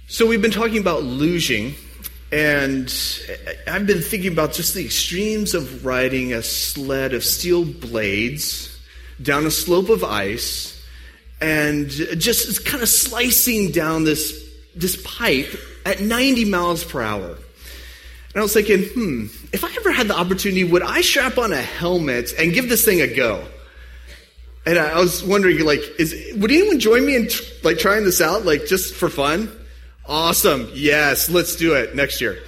So we've been talking about luging, and I've been thinking about just the extremes of riding a sled of steel blades down a slope of ice and just kind of slicing down this pipe at 90 miles per hour. And I was thinking, if I ever had the opportunity, would I strap on a helmet and give this thing a go? And I was wondering, would anyone join me in trying this out, just for fun? Awesome. Yes, let's do it next year.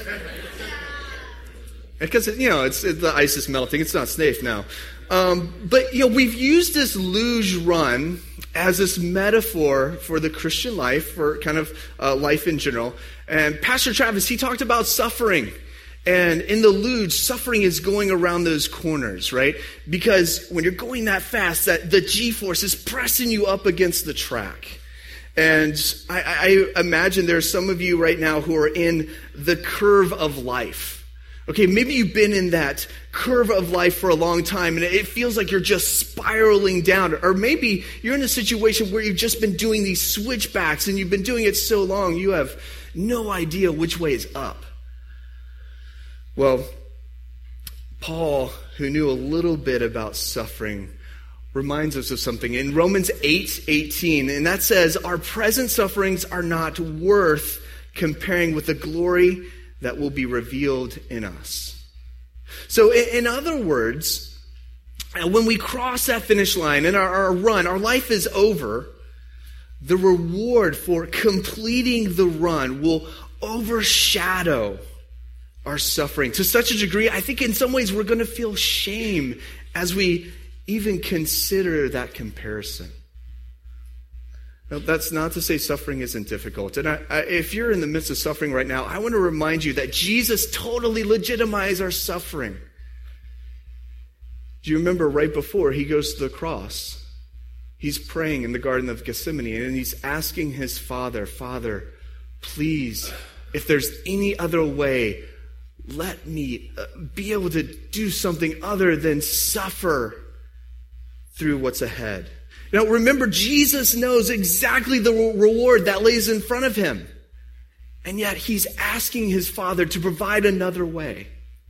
Because, the ice is melting. It's not safe now. But we've used this luge run as this metaphor for the Christian life, for kind of life in general. And Pastor Travis, he talked about suffering. And in the luge, suffering is going around those corners, right? Because when you're going that fast, that the G-force is pressing you up against the track. And I imagine there's some of you right now who are in the curve of life. Okay, maybe you've been in that curve of life for a long time and it feels like you're just spiraling down. Or maybe you're in a situation where you've just been doing these switchbacks and you've been doing it so long you have no idea which way is up. Well, Paul, who knew a little bit about suffering, reminds us of something in Romans 8:18, and that says, our present sufferings are not worth comparing with the glory that will be revealed in us. So in other words, when we cross that finish line and our run, our life is over, the reward for completing the run will overshadow our suffering to such a degree, I think in some ways we're going to feel shame as we even consider that comparison. Now, that's not to say suffering isn't difficult. And if you're in the midst of suffering right now, I want to remind you that Jesus totally legitimized our suffering. Do you remember right before he goes to the cross, he's praying in the Garden of Gethsemane, and he's asking his Father, Father, please, if there's any other way, let me be able to do something other than suffer through what's ahead. Now remember, Jesus knows exactly the reward that lays in front of him. And yet he's asking his Father to provide another way.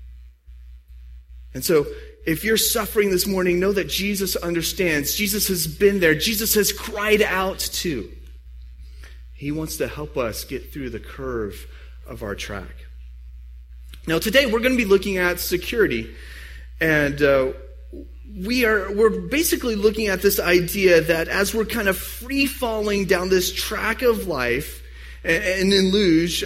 And so if you're suffering this morning, know that Jesus understands. Jesus has been there. Jesus has cried out too. He wants to help us get through the curve of our track. Now today we're going to be looking at security, and we're basically looking at this idea that as we're kind of free falling down this track of life, and in luge,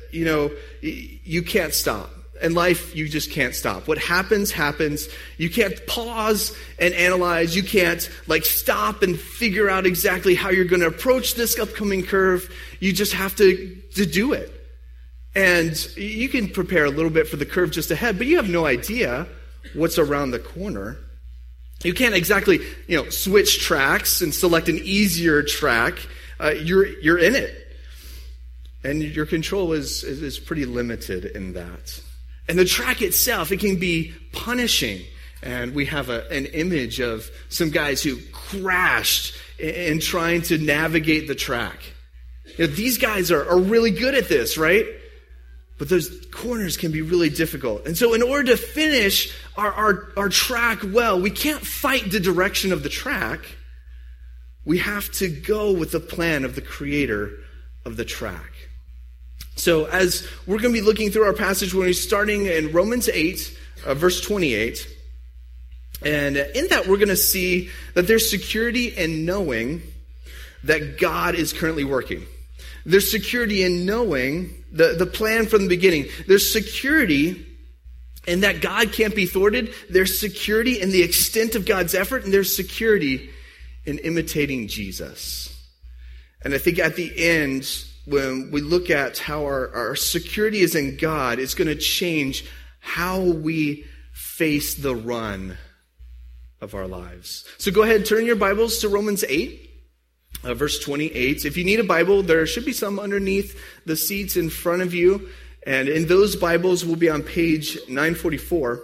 you can't stop. In life, you just can't stop. What happens, happens. You can't pause and analyze. You can't stop and figure out exactly how you're going to approach this upcoming curve. You just have to do it. And you can prepare a little bit for the curve just ahead, but you have no idea what's around the corner. You can't exactly, switch tracks and select an easier track. You're in it. And your control is pretty limited in that. And the track itself, it can be punishing. And we have an image of some guys who crashed in trying to navigate the track. These guys are really good at this, right? But those corners can be really difficult. And so in order to finish our track well, we can't fight the direction of the track. We have to go with the plan of the creator of the track. So as we're going to be looking through our passage, we're going to be starting in Romans 8, verse 28. And in that, we're going to see that there's security in knowing that God is currently working. There's security in knowing the plan from the beginning. There's security in that God can't be thwarted. There's security in the extent of God's effort. And there's security in imitating Jesus. And I think at the end, when we look at how our security is in God, it's going to change how we face the run of our lives. So go ahead and turn your Bibles to Romans 8. Verse 28. If you need a Bible, there should be some underneath the seats in front of you. And in those Bibles, we'll be on page 944.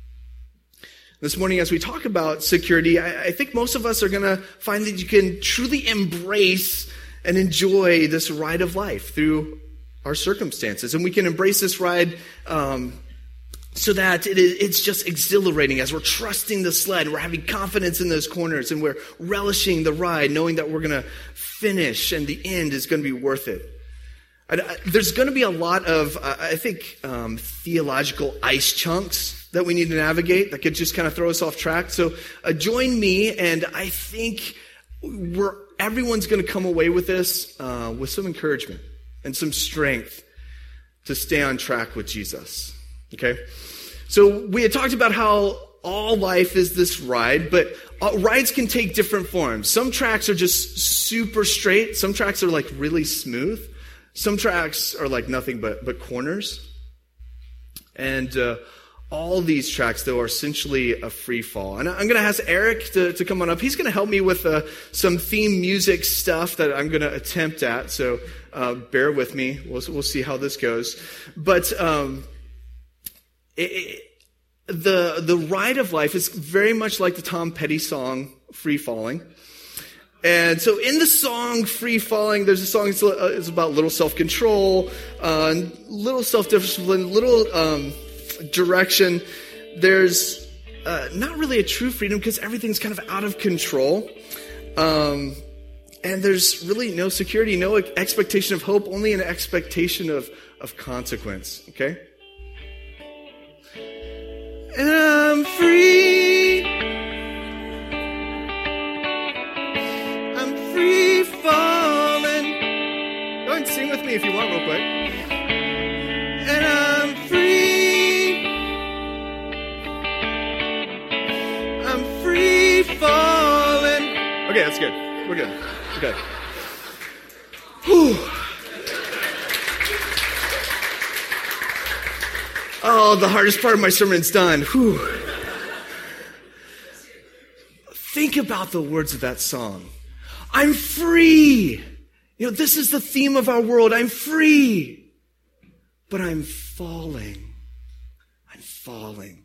This morning, as we talk about security, I think most of us are going to find that you can truly embrace and enjoy this ride of life through our circumstances. And we can embrace this ride so that it's just exhilarating as we're trusting the sled. We're having confidence in those corners, and we're relishing the ride, knowing that we're going to finish and the end is going to be worth it. There's going to be a lot of, I think, theological ice chunks that we need to navigate that could just kind of throw us off track. So join me, and I think everyone's going to come away with this with some encouragement and some strength to stay on track with Jesus. Okay? So we had talked about how all life is this ride, but rides can take different forms. Some tracks are just super straight. Some tracks are like really smooth. Some tracks are like nothing but corners. And all these tracks, though, are essentially a free fall. And I'm going to ask Eric to come on up. He's going to help me with some theme music stuff that I'm going to attempt at. So bear with me. We'll see how this goes. But the ride of life is very much like the Tom Petty song, Free Falling. And so in the song Free Falling, there's a song it's about little self-control, little self-discipline, little direction. There's not really a true freedom because everything's kind of out of control. And there's really no security, no expectation of hope, only an expectation of consequence. Okay? And I'm free. I'm free falling. Go ahead and sing with me if you want real quick. And I'm free. I'm free falling. Okay, that's good. We're good. Okay. Whew. Oh, the hardest part of my sermon's done. Whew. Think about the words of that song. I'm free. This is the theme of our world. I'm free. But I'm falling. I'm falling.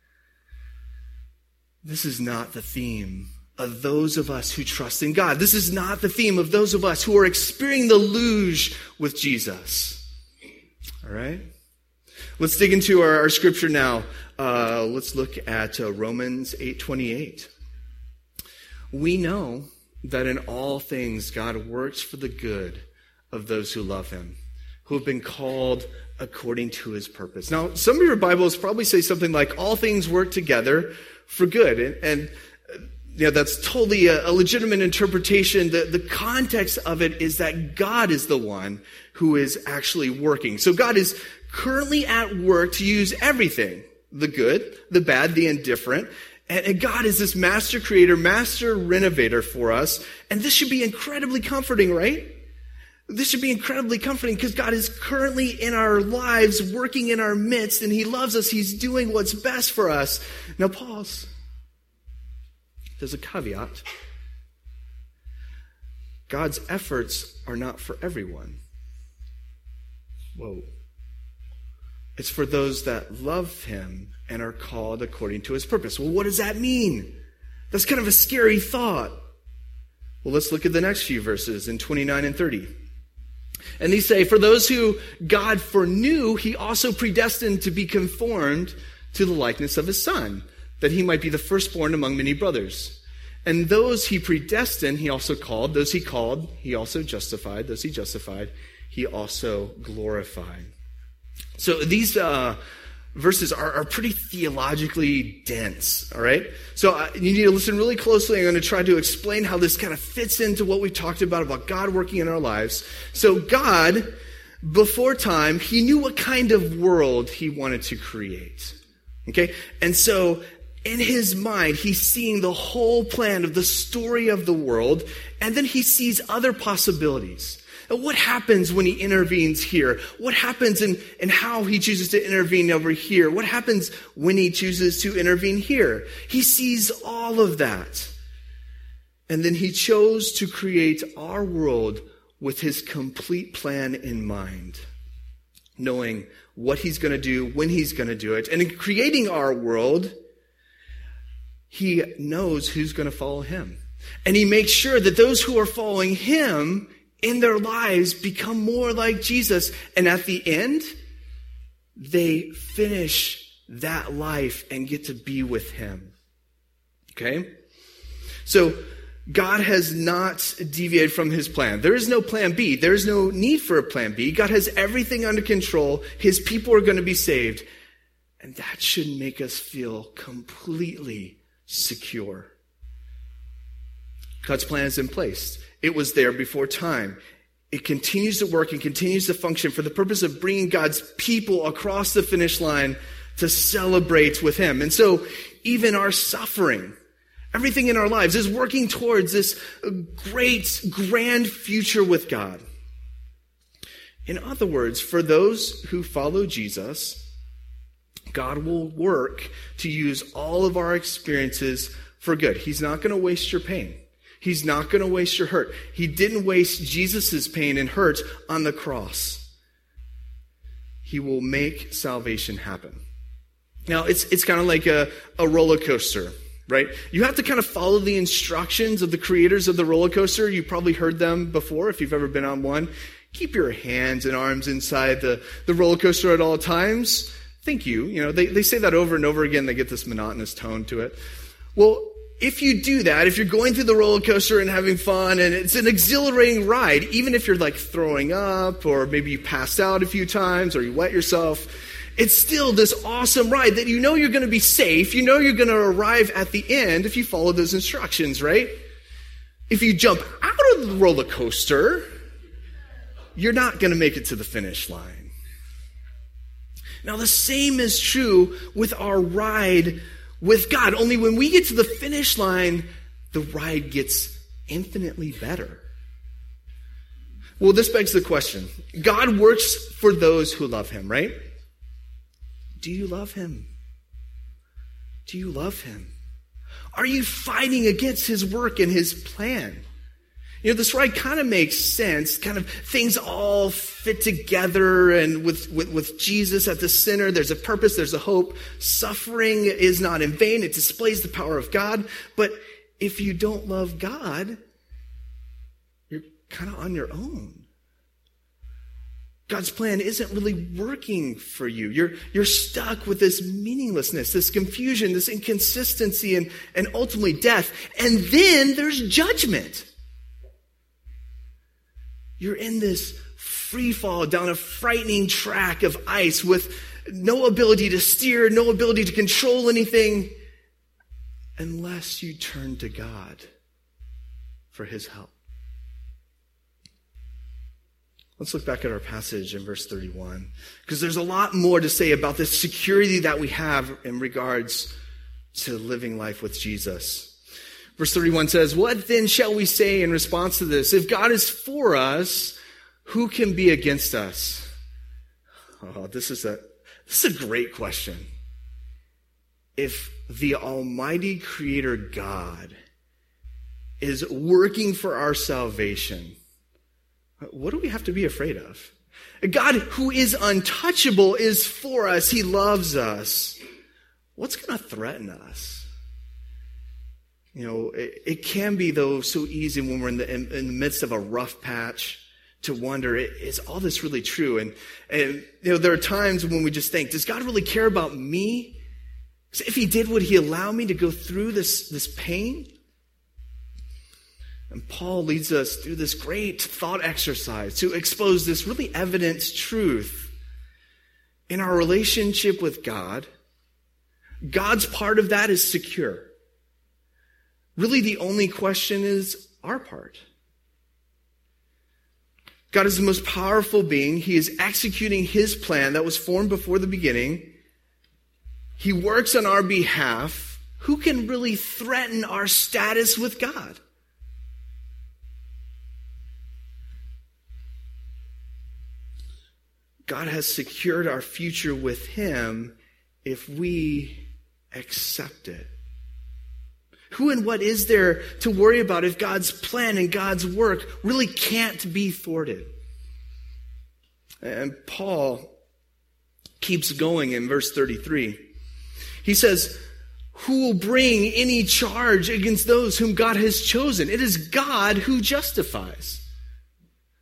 This is not the theme of those of us who trust in God. This is not the theme of those of us who are experiencing the luge with Jesus. All right? Let's dig into our scripture now. Let's look at Romans 8:28. We know that in all things God works for the good of those who love him, who have been called according to his purpose. Now, some of your Bibles probably say something like, all things work together for good. And that's totally a legitimate interpretation. The context of it is that God is the one who is actually working. So God is currently at work to use everything, the good, the bad, the indifferent. And God is this master creator, master renovator for us. And this should be incredibly comforting, right? This should be incredibly comforting because God is currently in our lives, working in our midst, and he loves us. He's doing what's best for us. Now pause. There's a caveat. God's efforts are not for everyone. Whoa. It's for those that love him and are called according to his purpose. Well, what does that mean? That's kind of a scary thought. Well, let's look at the next few verses in 29 and 30. And these say, for those who God foreknew, he also predestined to be conformed to the likeness of his Son, that he might be the firstborn among many brothers. And those he predestined, he also called. Those he called, he also justified. Those he justified, he also glorified. So these verses are pretty theologically dense, all right? So you need to listen really closely. I'm going to try to explain how this kind of fits into what we talked about God working in our lives. So God, before time, he knew what kind of world he wanted to create, okay? And so in his mind, he's seeing the whole plan of the story of the world, and then he sees other possibilities. And what happens when he intervenes here? What happens in how he chooses to intervene over here? What happens when he chooses to intervene here? He sees all of that. And then he chose to create our world with his complete plan in mind, knowing what he's going to do, when he's going to do it. And in creating our world, he knows who's going to follow him. And he makes sure that those who are following him in their lives become more like Jesus. And at the end, they finish that life and get to be with him. Okay? So God has not deviated from his plan. There is no plan B. There is no need for a plan B. God has everything under control. His people are going to be saved. And that should make us feel completely secure. God's plan is in place. It was there before time. It continues to work and continues to function for the purpose of bringing God's people across the finish line to celebrate with him. And so even our suffering, everything in our lives is working towards this great, grand future with God. In other words, for those who follow Jesus, God will work to use all of our experiences for good. He's not going to waste your pain. He's not going to waste your hurt. He didn't waste Jesus' pain and hurt on the cross. He will make salvation happen. Now, it's kind of like a roller coaster, right? You have to kind of follow the instructions of the creators of the roller coaster. You've probably heard them before if you've ever been on one. Keep your hands and arms inside the roller coaster at all times. Thank you. You know, they say that over and over again. They get this monotonous tone to it. Well, if you do that, if you're going through the roller coaster and having fun, and it's an exhilarating ride, even if you're like throwing up, or maybe you passed out a few times, or you wet yourself, it's still this awesome ride that you know you're going to be safe. You know you're going to arrive at the end if you follow those instructions, right? If you jump out of the roller coaster, you're not going to make it to the finish line. Now, the same is true with our ride with God. Only when we get to the finish line, the ride gets infinitely better. Well, this begs the question. God works for those who love him, right? Do you love him? Do you love him? Are you fighting against his work and his plan? You know, this ride kind of makes sense, kind of things all fit together, and with Jesus at the center, there's a purpose, there's a hope. Suffering is not in vain. It displays the power of God. But if you don't love God, you're kind of on your own. God's plan isn't really working for you. You're stuck with this meaninglessness, this confusion, this inconsistency, and ultimately death. And then there's judgment. You're in this free fall down a frightening track of ice with no ability to steer, no ability to control anything, unless you turn to God for his help. Let's look back at our passage in verse 31, because there's a lot more to say about this security that we have in regards to living life with Jesus. Verse 31 says, "What then shall we say in response to this? If God is for us, who can be against us?" Oh, this is a great question. If the Almighty Creator God is working for our salvation, what do we have to be afraid of? A God who is untouchable is for us. He loves us. What's going to threaten us? You know, it can be, though, so easy when we're in the midst of a rough patch to wonder, is all this really true? And you know, there are times when we just think, does God really care about me? So if he did, would he allow me to go through this pain? And Paul leads us through this great thought exercise to expose this really evident truth. In our relationship with God, God's part of that is secure. Really, the only question is our part. God is the most powerful being. He is executing his plan that was formed before the beginning. He works on our behalf. Who can really threaten our status with God? God has secured our future with him if we accept it. Who and what is there to worry about if God's plan and God's work really can't be thwarted? And Paul keeps going in verse 33. He says, "Who will bring any charge against those whom God has chosen? It is God who justifies."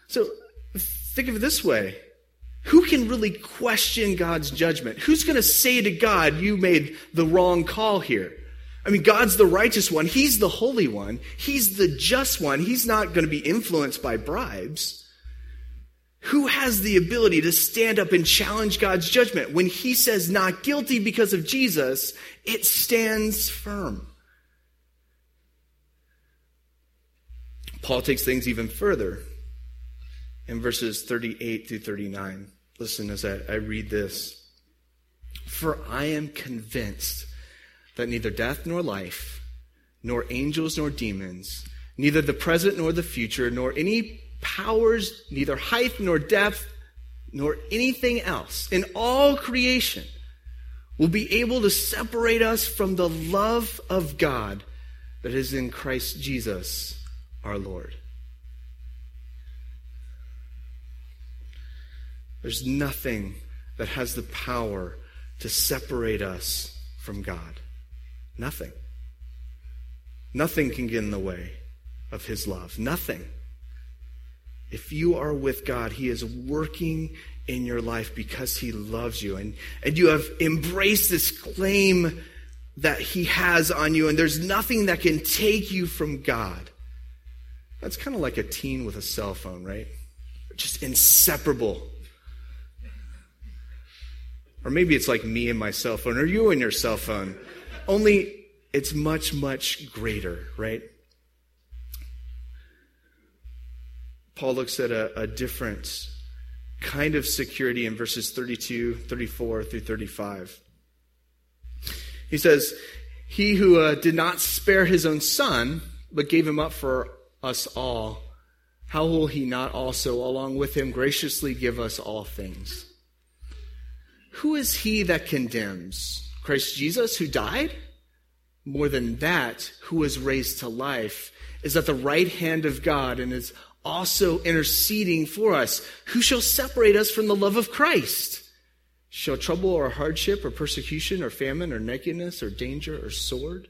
So think of it this way. Who can really question God's judgment? Who's going to say to God, you made the wrong call here? I mean, God's the righteous one. He's the holy one. He's the just one. He's not going to be influenced by bribes. Who has the ability to stand up and challenge God's judgment? When he says not guilty because of Jesus, it stands firm. Paul takes things even further in verses 38 through 39. Listen as I read this. For I am convinced that neither death nor life, nor angels nor demons, neither the present nor the future, nor any powers, neither height nor depth, nor anything else in all creation will be able to separate us from the love of God that is in Christ Jesus our Lord. There's nothing that has the power to separate us from God. Nothing. Nothing can get in the way of his love. Nothing. If you are with God, he is working in your life because he loves you. And you have embraced this claim that he has on you, and there's nothing that can take you from God. That's kind of like a teen with a cell phone, right? Just inseparable. Or maybe it's like me and my cell phone, or you and your cell phone. Only it's much, much greater, right? Paul looks at a different kind of security in verses 32, 34 through 35. He says, he who did not spare his own son, but gave him up for us all, how will he not also, along with him, graciously give us all things? Who is he that condemns? Christ Jesus, who died? More than that, who was raised to life, is at the right hand of God and is also interceding for us. Who shall separate us from the love of Christ? Shall trouble or hardship or persecution or famine or nakedness or danger or sword?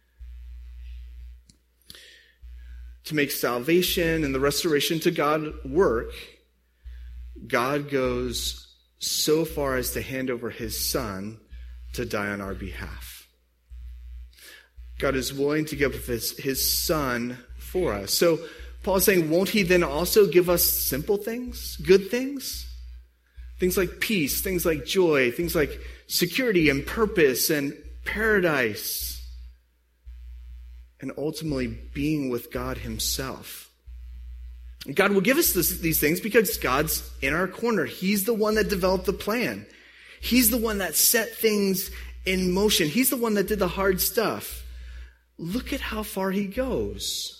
To make salvation and the restoration to God work, God goes so far as to hand over his son to die on our behalf. God is willing to give his son for us. So Paul is saying, won't he then also give us simple things, good things? Things like peace, things like joy, things like security and purpose and paradise, and ultimately being with God himself. God will give us these things because God's in our corner. He's the one that developed the plan. He's the one that set things in motion. He's the one that did the hard stuff. Look at how far he goes.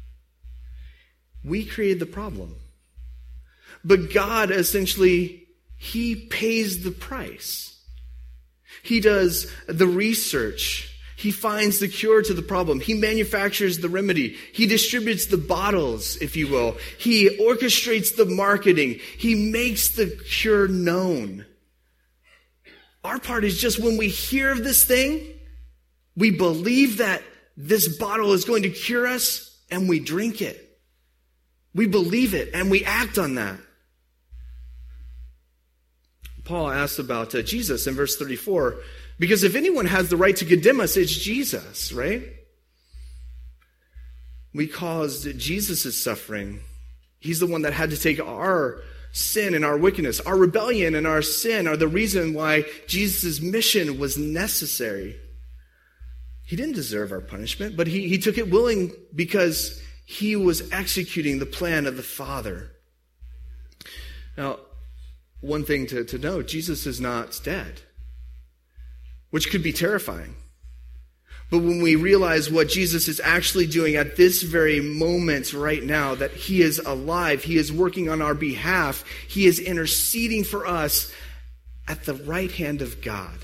We created the problem. But God essentially, he pays the price. He does the research. He finds the cure to the problem. He manufactures the remedy. He distributes the bottles, if you will. He orchestrates the marketing. He makes the cure known. Our part is just when we hear of this thing, we believe that this bottle is going to cure us, and we drink it. We believe it, and we act on that. Paul asks about Jesus in verse 34, because if anyone has the right to condemn us, it's Jesus, right? We caused Jesus' suffering. He's the one that had to take our sin and our wickedness. Our rebellion and our sin are the reason why Jesus' mission was necessary. He didn't deserve our punishment, but he took it willing because he was executing the plan of the Father. Now, one thing to note, Jesus is not dead, which could be terrifying. But when we realize what Jesus is actually doing at this very moment right now, that he is alive, he is working on our behalf, he is interceding for us at the right hand of God.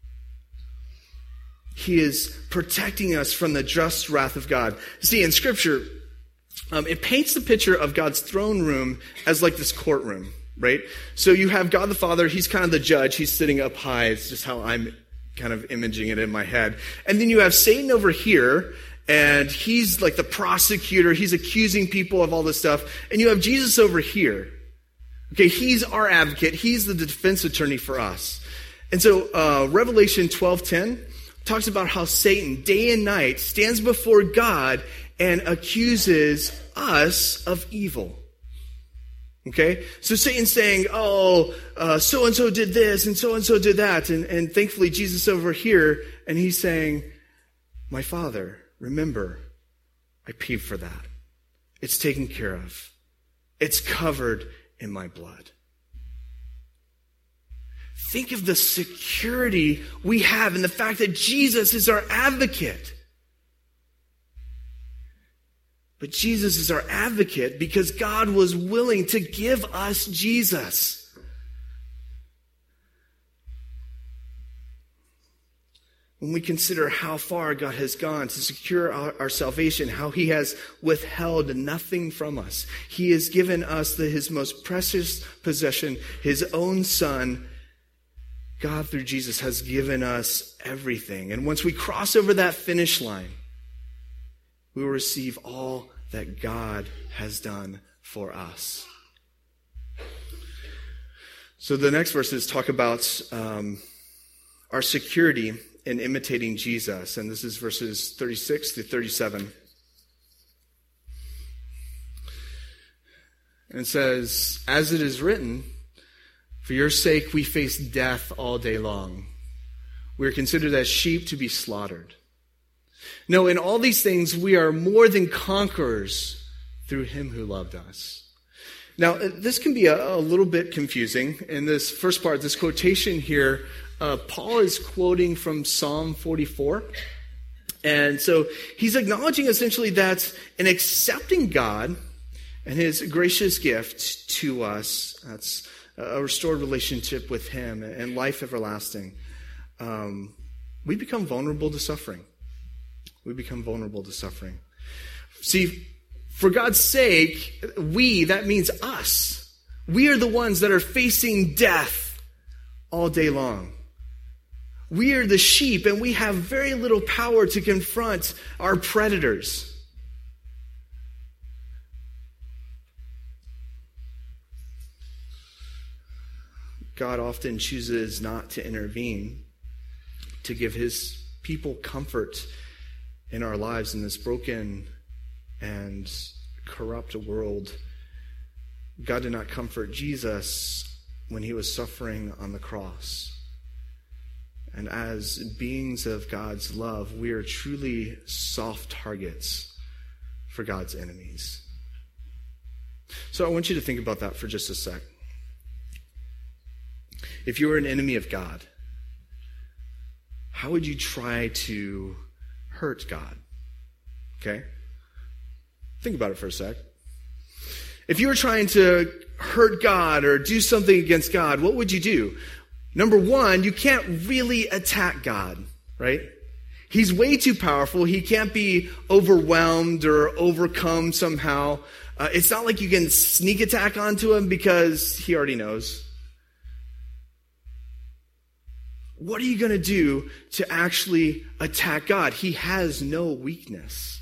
He is protecting us from the just wrath of God. See, in Scripture, it paints the picture of God's throne room as like this courtroom, right? So you have God the Father, he's kind of the judge, he's sitting up high. It's just how I'm kind of imaging it in my head. And then you have Satan over here, And he's like the prosecutor. He's accusing people of all this stuff. And you have Jesus over here. Okay, he's our advocate. He's the defense attorney for us. And so Revelation 12:10 talks about how Satan, day and night, stands before God and accuses us of evil. Okay? So Satan's saying, so-and-so did this and so-and-so did that. And thankfully, Jesus over here, and he's saying, my Father, remember, I paid for that. It's taken care of. It's covered in my blood. Think of the security we have in the fact that Jesus is our advocate. But Jesus is our advocate because God was willing to give us Jesus. When we consider how far God has gone to secure our salvation, how he has withheld nothing from us. He has given us his most precious possession, his own Son. God, through Jesus, has given us everything. And once we cross over that finish line, we will receive all that God has done for us. So the next verses talk about our security in imitating Jesus. And this is verses 36 to 37. And it says, as it is written, for your sake we face death all day long. We are considered as sheep to be slaughtered. No, in all these things we are more than conquerors through him who loved us. Now, this can be a little bit confusing. In this first part, this quotation here, Paul is quoting from Psalm 44. And so he's acknowledging essentially that in accepting God and his gracious gift to us, that's a restored relationship with him and life everlasting, we become vulnerable to suffering. We become vulnerable to suffering. See, for God's sake, that means us. We are the ones that are facing death all day long. We are the sheep, and we have very little power to confront our predators. God often chooses not to intervene, to give his people comfort in our lives in this broken and corrupt world. God did not comfort Jesus when he was suffering on the cross. And as beings of God's love, we are truly soft targets for God's enemies. So I want you to think about that for just a sec. If you were an enemy of God, how would you try to hurt God? Okay? Think about it for a sec. If you were trying to hurt God or do something against God, what would you do? Number one, you can't really attack God, right? He's way too powerful. He can't be overwhelmed or overcome somehow. It's not like you can sneak attack onto him because he already knows. What are you going to do to actually attack God? He has no weakness.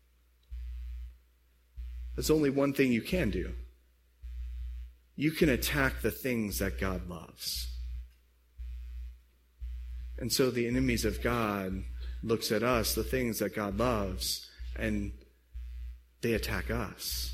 There's only one thing you can do. You can attack the things that God loves. And so the enemies of God looks at us, the things that God loves, and they attack us.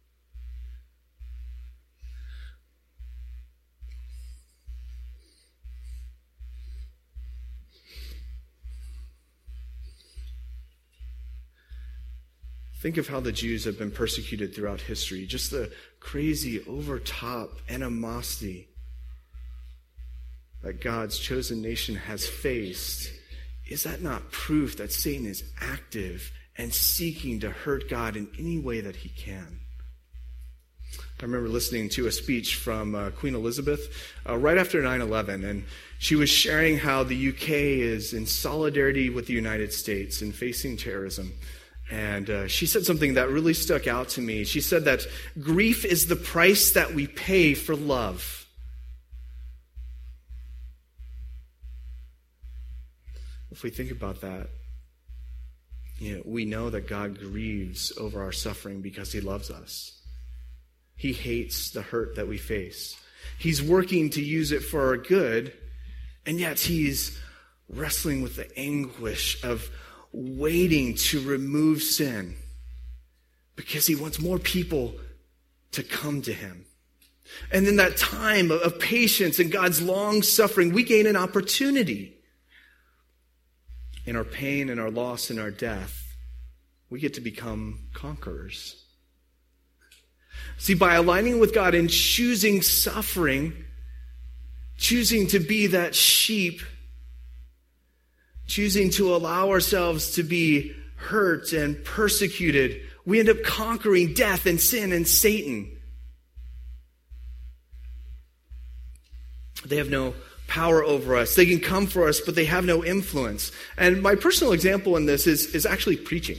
Think of how the Jews have been persecuted throughout history. Just the crazy, over-top animosity that God's chosen nation has faced. Is that not proof that Satan is active and seeking to hurt God in any way that he can? I remember listening to a speech from Queen Elizabeth right after 9/11, and she was sharing how the UK is in solidarity with the United States in facing terrorism. And she said something that really stuck out to me. She said that grief is the price that we pay for love. If we think about that, we know that God grieves over our suffering because he loves us. He hates the hurt that we face. He's working to use it for our good, and yet he's wrestling with the anguish of waiting to remove sin because he wants more people to come to him. And in that time of patience and God's long suffering, we gain an opportunity. In our pain and our loss and our death, we get to become conquerors. See, by aligning with God and choosing suffering, choosing to be that sheep, choosing to allow ourselves to be hurt and persecuted, we end up conquering death and sin and Satan. They have no power over us. They can come for us, but they have no influence. And my personal example in this is actually preaching.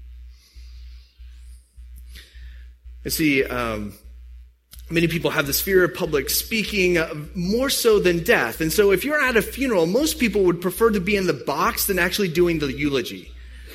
You see, many people have this fear of public speaking, more so than death. And so if you're at a funeral, most people would prefer to be in the box than actually doing the eulogy.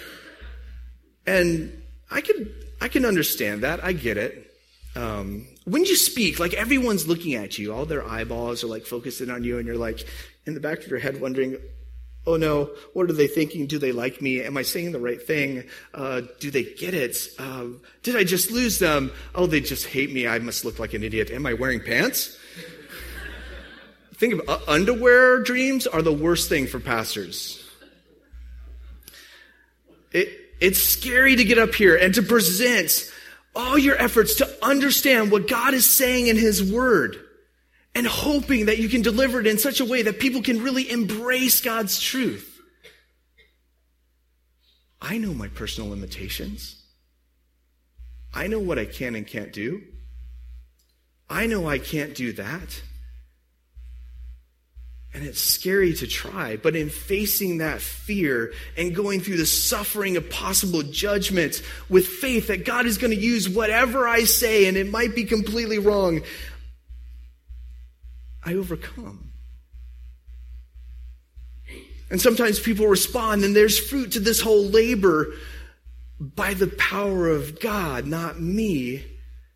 And I can understand that. I get it. When you speak, like everyone's looking at you, all their eyeballs are like focusing on you, and you're like in the back of your head wondering, oh no, what are they thinking? Do they like me? Am I saying the right thing? Do they get it? Did I just lose them? Oh, they just hate me. I must look like an idiot. Am I wearing pants? Think of underwear dreams are the worst thing for pastors. It's scary to get up here and to present all your efforts to understand what God is saying in his word and hoping that you can deliver it in such a way that people can really embrace God's truth. I know my personal limitations. I know what I can and can't do. I know I can't do that. And it's scary to try, but in facing that fear and going through the suffering of possible judgment with faith that God is going to use whatever I say, and it might be completely wrong, I overcome. And sometimes people respond, and there's fruit to this whole labor by the power of God, not me.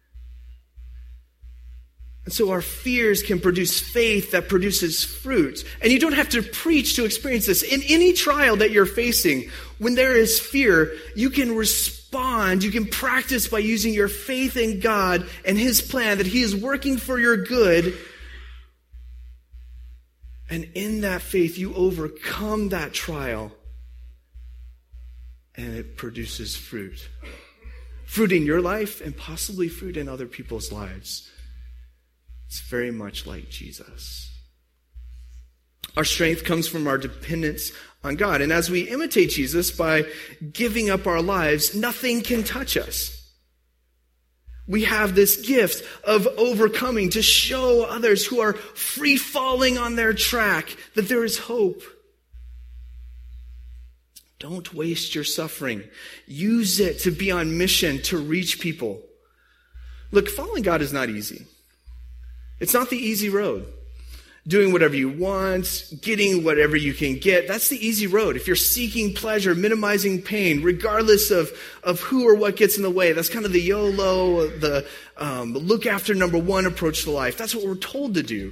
And so our fears can produce faith that produces fruit. And you don't have to preach to experience this. In any trial that you're facing, when there is fear, you can respond, you can practice by using your faith in God and his plan that he is working for your good. And in that faith, you overcome that trial, and it produces fruit. Fruit in your life and possibly fruit in other people's lives. It's very much like Jesus. Our strength comes from our dependence on God. And as we imitate Jesus by giving up our lives, nothing can touch us. We have this gift of overcoming to show others who are free falling on their track that there is hope. Don't waste your suffering. Use it to be on mission to reach people. Look, following God is not easy. It's not the easy road. Doing whatever you want, getting whatever you can get, that's the easy road. If you're seeking pleasure, minimizing pain, regardless of who or what gets in the way, that's kind of the YOLO, the look after number one approach to life. That's what we're told to do.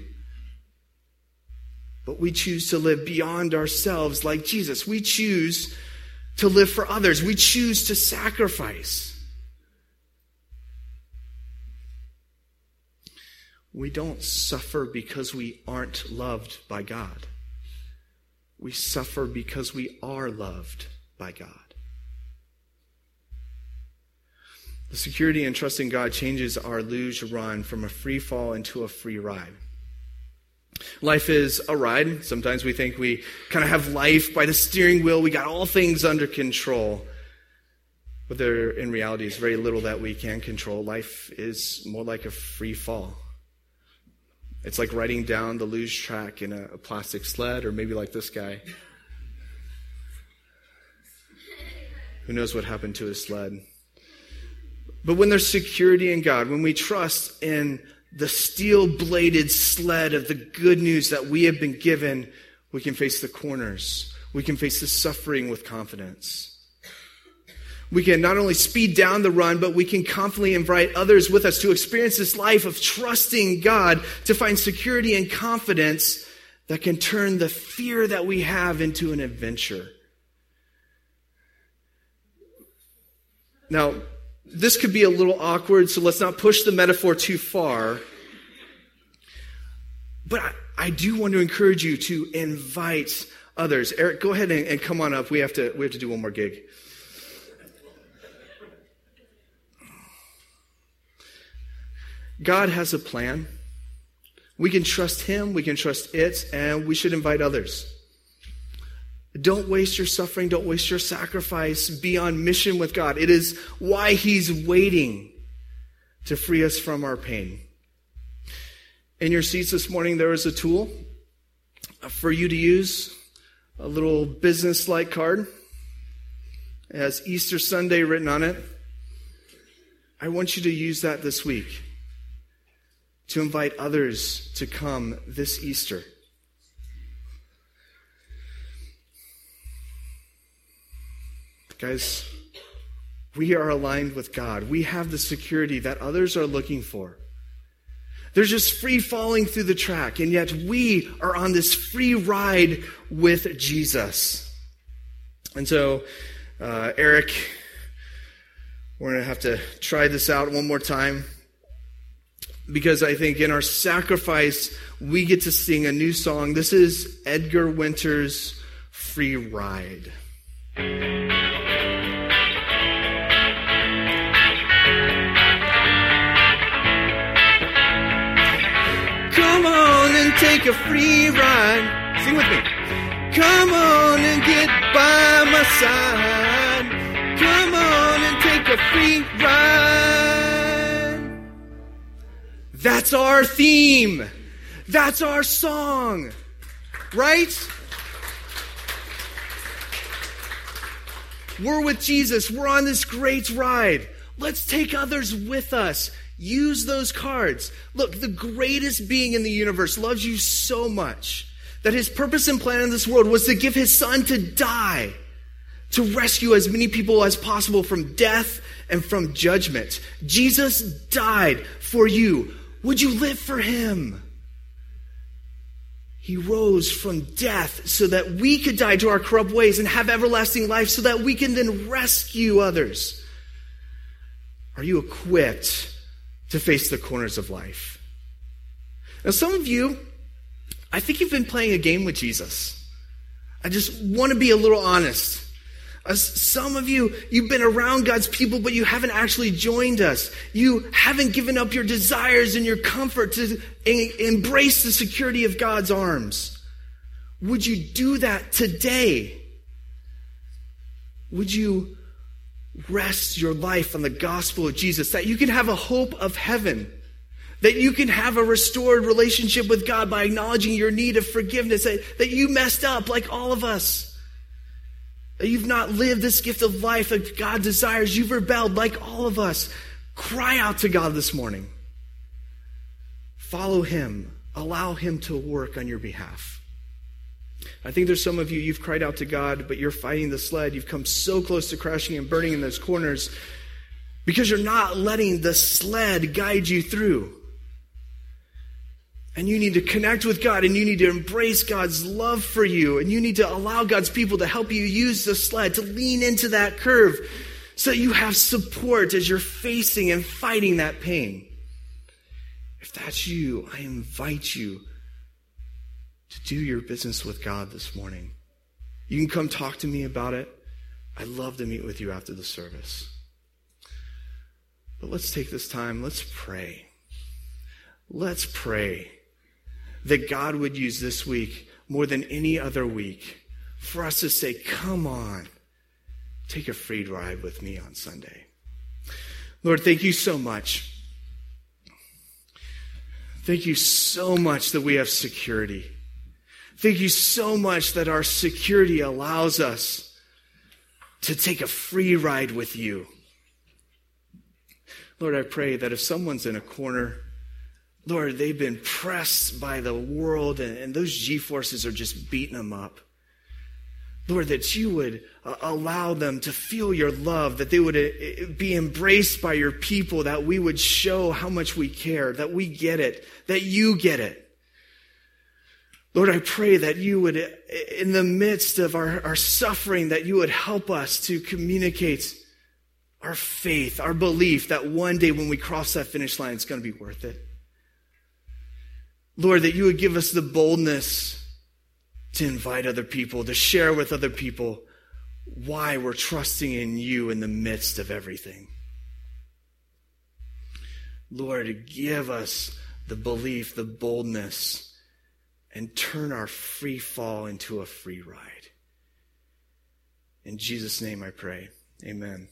But we choose to live beyond ourselves like Jesus. We choose to live for others. We choose to sacrifice. We don't suffer because we aren't loved by God. We suffer because we are loved by God. The security and trust in God changes our luge run from a free fall into a free ride. Life is a ride. Sometimes we think we kind of have life by the steering wheel. We got all things under control. But there, in reality, is very little that we can control. Life is more like a free fall. It's like riding down the luge track in a plastic sled, or maybe like this guy. Who knows what happened to his sled? But when there's security in God, when we trust in the steel-bladed sled of the good news that we have been given, we can face the corners. We can face the suffering with confidence. We can not only speed down the run, but we can confidently invite others with us to experience this life of trusting God, to find security and confidence that can turn the fear that we have into an adventure. Now, this could be a little awkward, so let's not push the metaphor too far. But I do want to encourage you to invite others. Eric, go ahead and come on up. We have to do one more gig. God has a plan. We can trust him, we can trust it, and we should invite others. Don't waste your suffering, don't waste your sacrifice. Be on mission with God. It is why he's waiting to free us from our pain. In your seats this morning, there is a tool for you to use, a little business-like card. It has Easter Sunday written on it. I want you to use that this week to invite others to come this Easter. Guys, we are aligned with God. We have the security that others are looking for. They're just free falling through the track, and yet we are on this free ride with Jesus. And so, Eric, we're going to have to try this out one more time, because I think in our sacrifice, we get to sing a new song. This is Edgar Winter's Free Ride. Come on and take a free ride. Sing with me. Come on and get by my side. Come on and take a free ride. That's our theme. That's our song. Right? We're with Jesus. We're on this great ride. Let's take others with us. Use those cards. Look, the greatest being in the universe loves you so much that his purpose and plan in this world was to give his son to die, to rescue as many people as possible from death and from judgment. Jesus died for you. Would you live for him? He rose from death so that we could die to our corrupt ways and have everlasting life so that we can then rescue others. Are you equipped to face the corners of life? Now, some of you, I think you've been playing a game with Jesus. I just want to be a little honest. Some of you, you've been around God's people, but you haven't actually joined us. You haven't given up your desires and your comfort to embrace the security of God's arms. Would you do that today? Would you rest your life on the gospel of Jesus, that you can have a hope of heaven, that you can have a restored relationship with God by acknowledging your need of forgiveness, that you messed up like all of us, that you've not lived this gift of life that God desires, you've rebelled like all of us. Cry out to God this morning. Follow him. Allow him to work on your behalf. I think there's some of you, you've cried out to God, but you're fighting the sled. You've come so close to crashing and burning in those corners because you're not letting the sled guide you through. And you need to connect with God, and you need to embrace God's love for you, and you need to allow God's people to help you use the sled, to lean into that curve so that you have support as you're facing and fighting that pain. If that's you, I invite you to do your business with God this morning. You can come talk to me about it. I'd love to meet with you after the service. But let's take this time. Let's pray. Let's pray that God would use this week more than any other week for us to say, come on, take a free ride with me on Sunday. Lord, thank you so much. Thank you so much that we have security. Thank you so much that our security allows us to take a free ride with you. Lord, I pray that if someone's in a corner, Lord, they've been pressed by the world and those G-forces are just beating them up. Lord, that you would allow them to feel your love, that they would be embraced by your people, that we would show how much we care, that we get it, that you get it. Lord, I pray that you would, in the midst of our suffering, that you would help us to communicate our faith, our belief that one day when we cross that finish line, it's going to be worth it. Lord, that you would give us the boldness to invite other people, to share with other people why we're trusting in you in the midst of everything. Lord, give us the belief, the boldness, and turn our free fall into a free ride. In Jesus' name I pray. Amen.